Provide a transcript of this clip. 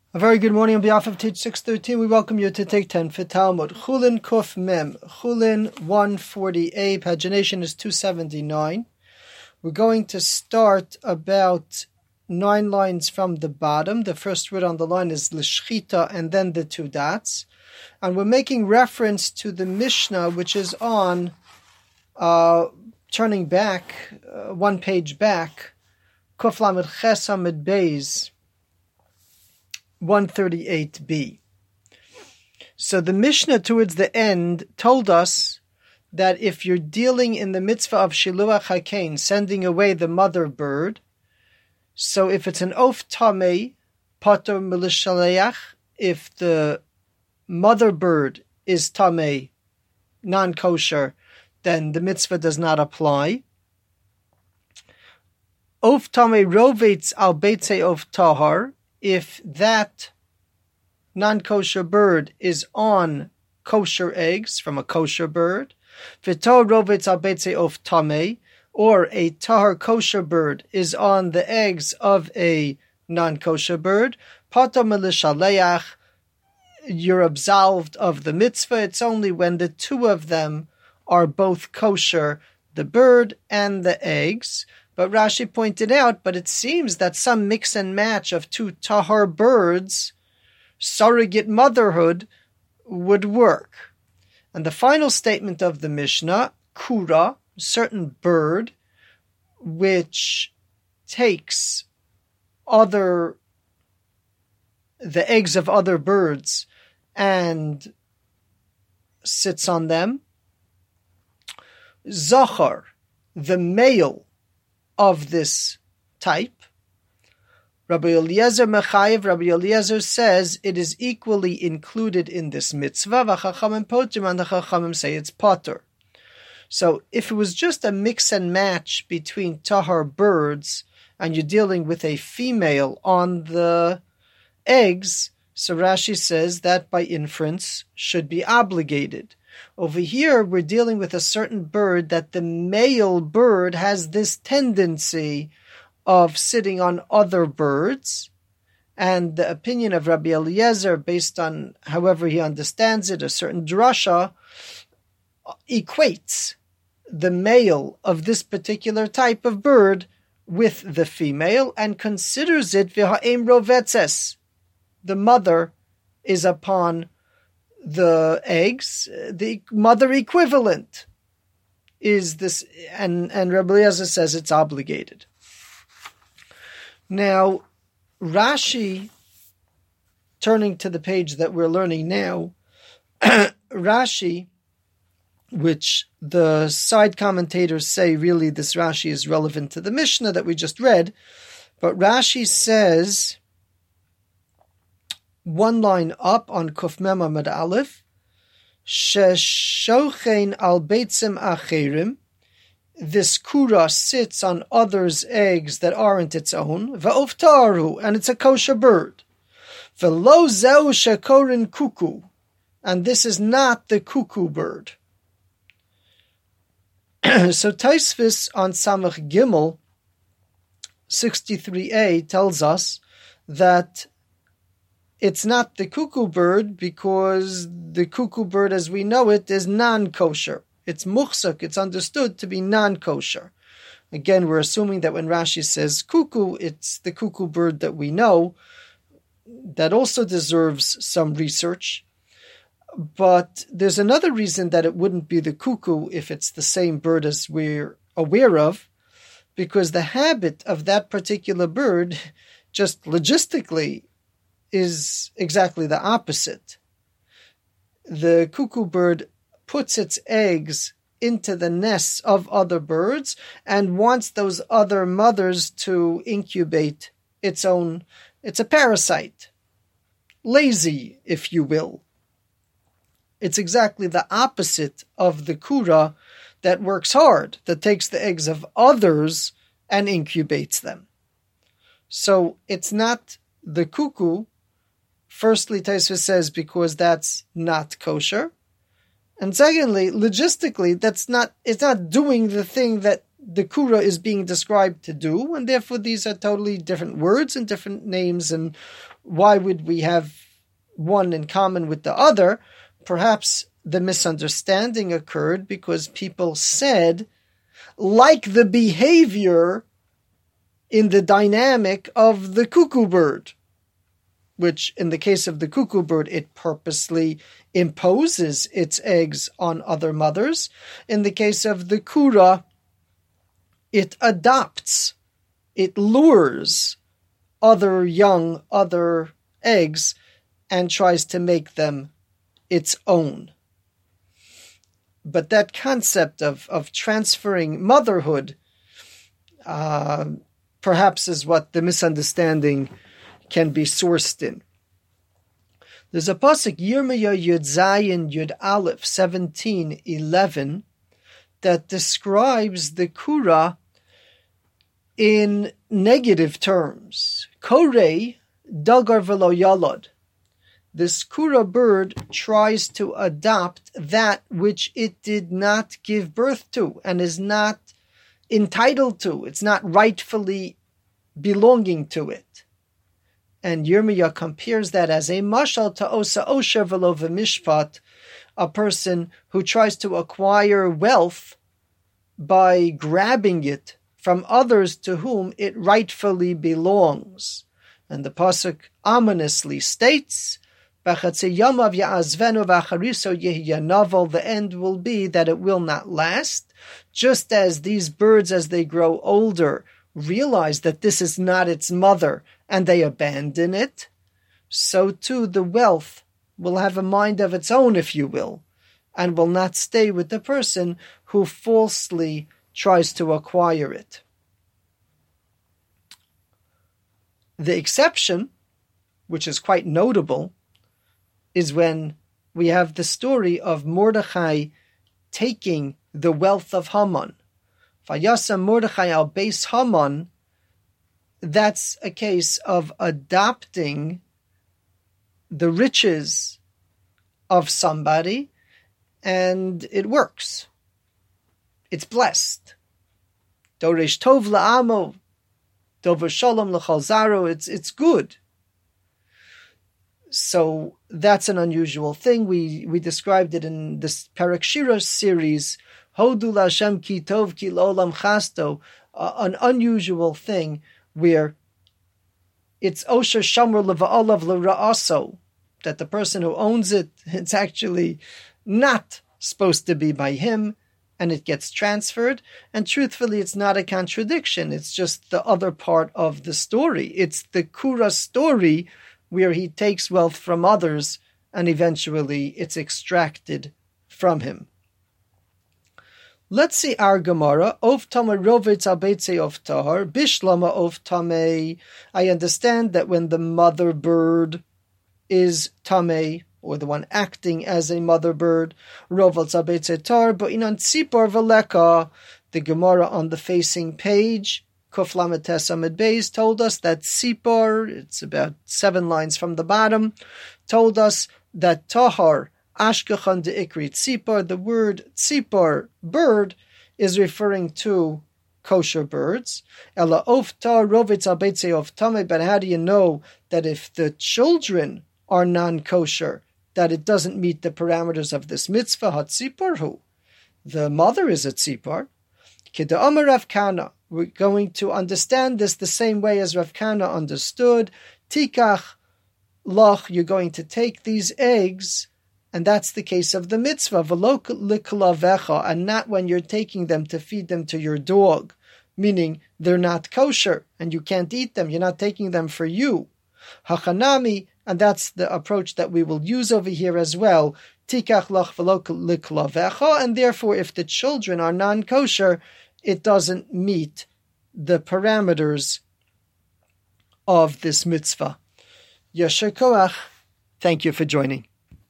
A very good morning on behalf of Teach 613. We welcome you to Take 10 for Talmud. Chulin Kuf Mem. Chulin 148. Pagination is 279. We're going to start about 9 lines from the bottom. The first word on the line is L'shchita and then the 2 dots. And we're making reference to the Mishnah, which is on, turning back, 1 page back, Kuf Lamed Ches Amid Beis, 138b. So the Mishnah towards the end told us that if you're dealing in the mitzvah of Shiluach HaKain, sending away the mother bird, so if it's an Of Tamei, Pater Milishaleach, if the mother bird is Tamei, non-kosher, then the mitzvah does not apply. Of Tamei Rovetz al Beitzei of Tahar, if that non-kosher bird is on kosher eggs from a kosher bird, v'tor rovetz al beitzei of tamei, or a tahar kosher bird is on the eggs of a non-kosher bird, pato melishaleach, you're absolved of the mitzvah. It's only when the two of them are both kosher, the bird and the eggs. But Rashi pointed out, but it seems that some mix and match of 2 tahar birds, surrogate motherhood, would work. And the final statement of the Mishnah, kura, certain bird, which takes the eggs of other birds and sits on them. Zachar, the male of this type, Rabbi Eliezer Mechayev, Rabbi Eliezer says it is equally included in this mitzvah. V'chachamim potim, and the chachamim say it's potter. So if it was just a mix and match between tahar birds and you're dealing with a female on the eggs, so Rashi says that by inference should be obligated. Over here, we're dealing with a certain bird that the male bird has this tendency of sitting on other birds. And the opinion of Rabbi Eliezer, based on however he understands it, a certain drasha, equates the male of this particular type of bird with the female and considers it v'ha'em rovetzes. The mother is upon the eggs, the mother equivalent is this, and Rabbi Eliezer says it's obligated. Now, Rashi, turning to the page that we're learning now, Rashi, which the side commentators say really this Rashi is relevant to the Mishnah that we just read, but Rashi says, 1 line up on Kuf Mem Amud Aleph, Sheshochein al beitzim acherim, this kura sits on others' eggs that aren't its own, va'oftaru, and it's a kosher bird, v'lo zeu shekorin kuku, and this is not the cuckoo bird. So Taisvis on Samach Gimel 63a tells us that it's not the cuckoo bird because the cuckoo bird as we know it is non-kosher. It's muhsak, it's understood to be non-kosher. Again, we're assuming that when Rashi says cuckoo, it's the cuckoo bird that we know. That also deserves some research. But there's another reason that it wouldn't be the cuckoo if it's the same bird as we're aware of, because the habit of that particular bird, just logistically, is exactly the opposite. The cuckoo bird puts its eggs into the nests of other birds and wants those other mothers to incubate its own. It's a parasite. Lazy, if you will. It's exactly the opposite of the kura that works hard, that takes the eggs of others and incubates them. So it's not the cuckoo. Firstly, Taisva says because that's not kosher. And secondly, logistically, it's not doing the thing that the kura is being described to do, and therefore these are totally different words and different names, and why would we have one in common with the other? Perhaps the misunderstanding occurred because people said, like the behavior in the dynamic of the cuckoo bird, which in the case of the cuckoo bird, it purposely imposes its eggs on other mothers. In the case of the kura, it adopts, it lures other young, other eggs, and tries to make them its own. But that concept of transferring motherhood perhaps is what the misunderstanding can be sourced in. There's a pasuk, Yirmiyah Yud Zayin Yud Aleph 17:11, that describes the kura in negative terms. Korei dagar velo yalod. This kura bird tries to adopt that which it did not give birth to and is not entitled to. It's not rightfully belonging to it. And Yirmiyah compares that as a mashal to osa osher velo v'mishpat, a person who tries to acquire wealth by grabbing it from others to whom it rightfully belongs. And the pasuk ominously states, the end will be that it will not last, just as these birds, as they grow older, realize that this is not its mother and they abandon it, so too the wealth will have a mind of its own, if you will, and will not stay with the person who falsely tries to acquire it. The exception, which is quite notable, is when we have the story of Mordechai taking the wealth of Haman. Vayasam Mordechai al Beis Haman, that's a case of adopting the riches of somebody, and it works. It's blessed. Doresh tov la'amo, dover shalom l'chol zaro, it's good. So that's an unusual thing. We described it in this Perek Shira series, Hodu L'Hashem ki tov ki l'olam chasto, an unusual thing where it's osher shamar leva'olav l'ra'aso, that the person who owns it, it's actually not supposed to be by him, and it gets transferred. And truthfully, it's not a contradiction. It's just the other part of the story. It's the Kura story where he takes wealth from others and eventually it's extracted from him. Let's see our Gemara. Of Tama Rovetz Abetze of Tahar, Bishlama of Tamei. I understand that when the mother bird is Tamei, or the one acting as a mother bird, Rovetz Abetze Tar, but in Tzipor Veleka, the Gemara on the facing page, Kuf Lamed Tes Amud Beis, told us that Tzipor, it's about 7 lines from the bottom, told us that Tahar, Ashkechan de Ikri Tzipor, the word Tzipor, bird, is referring to kosher birds. Ela ofta rovitz abetze of tame, but how do you know that if the children are non-kosher, that it doesn't meet the parameters of this mitzvah? Hatzipor hu, the mother is a tzipor. Kida Amar Rav Kana, we're going to understand this the same way as Rav Kana understood. Tikach lach, you're going to take these eggs, and that's the case of the mitzvah, v'lo liklavecha, and not when you're taking them to feed them to your dog, meaning they're not kosher and you can't eat them. You're not taking them for you. Hachanami, and that's the approach that we will use over here as well. Tikach lach v'lo liklavecha, and therefore, if the children are non-kosher, it doesn't meet the parameters of this mitzvah. Yasher koach. Thank you for joining.